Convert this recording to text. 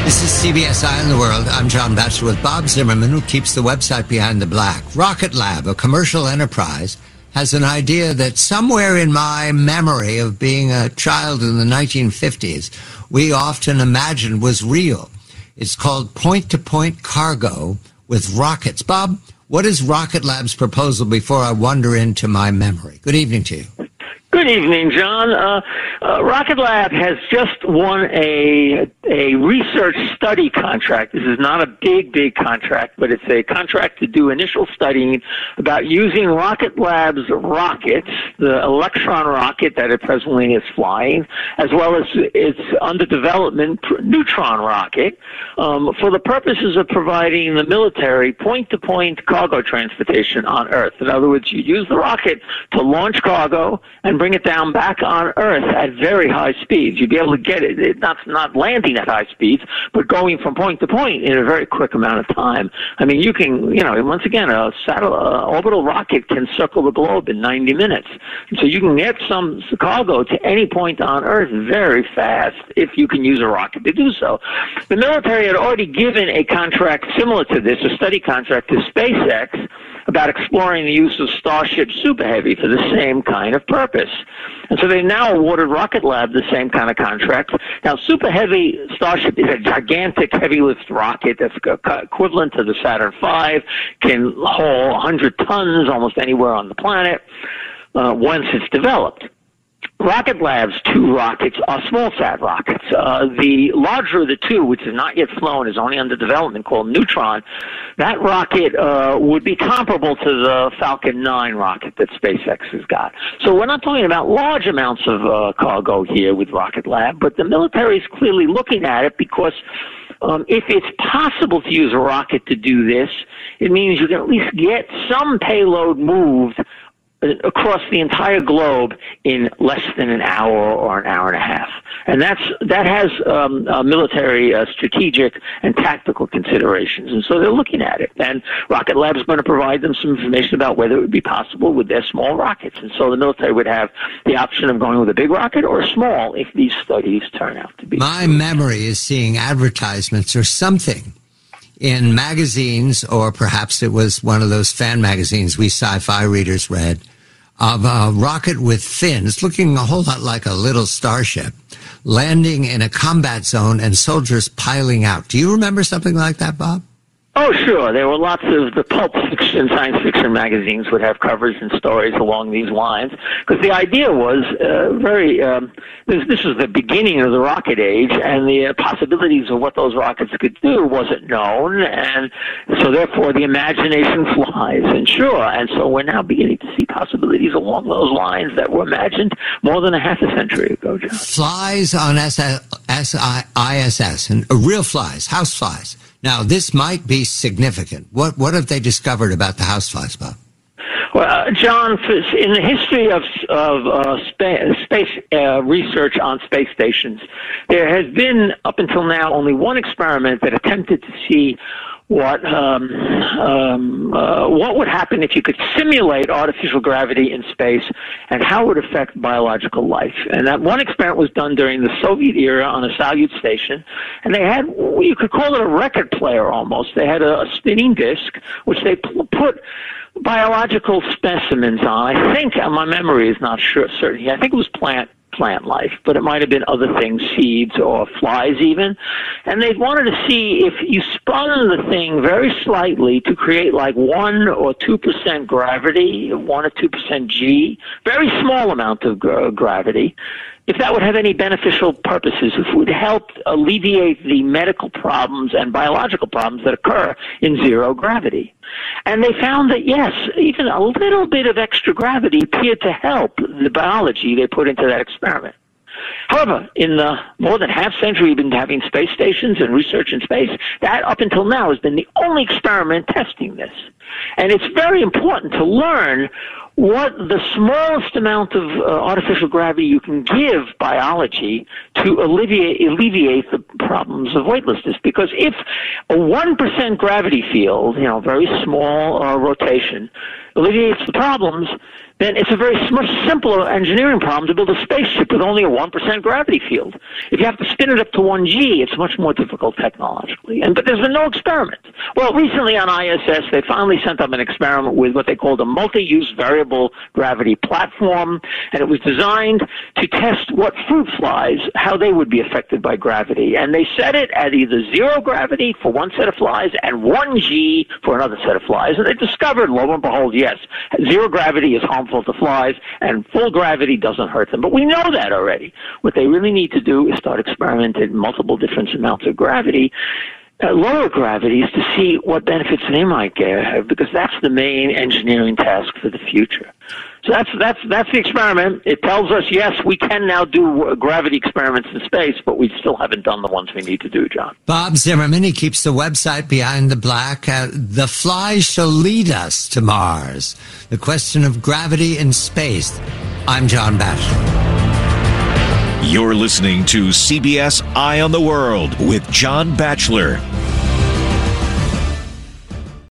This is CBS Eye on the World. I'm John Batchelor with Bob Zimmerman, who keeps the website Behind the Black. Rocket Lab, a commercial enterprise, has an idea that somewhere in my memory of being a child in the 1950s, we often imagined was real. It's called point-to-point cargo with rockets. Bob, what is Rocket Lab's proposal before I wander into my memory? Good evening to you. Good evening, John. Rocket Lab has just won a research study contract. This is not a big contract, but it's a contract to do initial studying about using Rocket Lab's rockets, the Electron rocket that it presently is flying, as well as its under development Neutron rocket, for the purposes of providing the military point-to-point cargo transportation on Earth. In other words, you use the rocket to launch cargo and bring it down back on Earth at very high speeds. You'd be able to get it, not landing at high speeds, but going from point to point in a very quick amount of time. I mean, you can, once again, a orbital rocket can circle the globe in 90 minutes. And so you can get some cargo to any point on Earth very fast if you can use a rocket to do so. The military had already given a contract similar to this, a study contract to SpaceX, about exploring the use of Starship Super Heavy for the same kind of purpose. And so they now awarded Rocket Lab the same kind of contract. Now, Super Heavy Starship is a gigantic heavy lift rocket that's equivalent to the Saturn V, can haul 100 tons almost anywhere on the planet once it's developed. Rocket Lab's two rockets are small-sat rockets. The larger of the two, which is not yet flown, is only under development, called Neutron. That rocket would be comparable to the Falcon 9 rocket that SpaceX has got. So we're not talking about large amounts of cargo here with Rocket Lab, but the military is clearly looking at it because if it's possible to use a rocket to do this, it means you can at least get some payload moved across the entire globe in less than an hour or an hour and a half. And that has military strategic and tactical considerations. And so they're looking at it. And Rocket Lab is going to provide them some information about whether it would be possible with their small rockets. And so the military would have the option of going with a big rocket or a small if these studies turn out to be. My memory is seeing advertisements or something in magazines, or perhaps it was one of those fan magazines we sci-fi readers read, of a rocket with fins, looking a whole lot like a little starship, landing in a combat zone and soldiers piling out. Do you remember something like that, Bob? Oh, sure. There were lots of the pulp fiction, science fiction magazines would have covers and stories along these lines, because the idea was this was the beginning of the rocket age, and the possibilities of what those rockets could do wasn't known, and so therefore the imagination flies. And sure, and so we're now beginning to see possibilities along those lines that were imagined more than a half a century ago, John. Flies on ISS, and real flies, house flies. Now, this might be significant. What have they discovered about the houseflies, Bob? Well, John, in the history of space research on space stations, there has been, up until now, only one experiment that attempted to see what would happen if you could simulate artificial gravity in space and how it would affect biological life. And that one experiment was done during the Soviet era on a Salyut station, and they had, you could call it a record player almost. They had a spinning disc, which they put biological specimens on. I think, my memory is not certain here, I think it was plant life, but it might have been other things, seeds or flies even. And they wanted to see if you spun the thing very slightly to create like 1 or 2% gravity, 1 or 2% G, very small amount of gravity, if that would have any beneficial purposes, if it would help alleviate the medical problems and biological problems that occur in zero gravity. And they found that, yes, even a little bit of extra gravity appeared to help the biology they put into that experiment. However, in the more than half century we've been having space stations and research in space, that up until now has been the only experiment testing this. And it's very important to learn what the smallest amount of artificial gravity you can give biology to alleviate the problems of weightlessness. Because if a 1% gravity field, very small rotation, alleviates the problems, then it's a much simpler engineering problem to build a spaceship with only a 1% gravity field. If you have to spin it up to 1G, it's much more difficult technologically. But there's been no experiment. Well, recently on ISS, they finally sent up an experiment with what they called a multi-use variable gravity platform, and it was designed to test what fruit flies, how they would be affected by gravity. And they set it at either 0 gravity for one set of flies and 1G for another set of flies. And they discovered, lo and behold, yes, 0 gravity is harmful to flies, and full gravity doesn't hurt them. But we know that already. What they really need to do is start experimenting multiple different amounts of gravity, lower gravities, to see what benefits they might get, because that's the main engineering task for the future. So that's the experiment. It tells us, yes, we can now do gravity experiments in space, but we still haven't done the ones we need to do, John. Bob Zimmerman, he keeps the website Behind the Black. The Fly Shall Lead Us to Mars. The Question of Gravity in Space. I'm John Batchelor. You're listening to CBS Eye on the World with John Batchelor.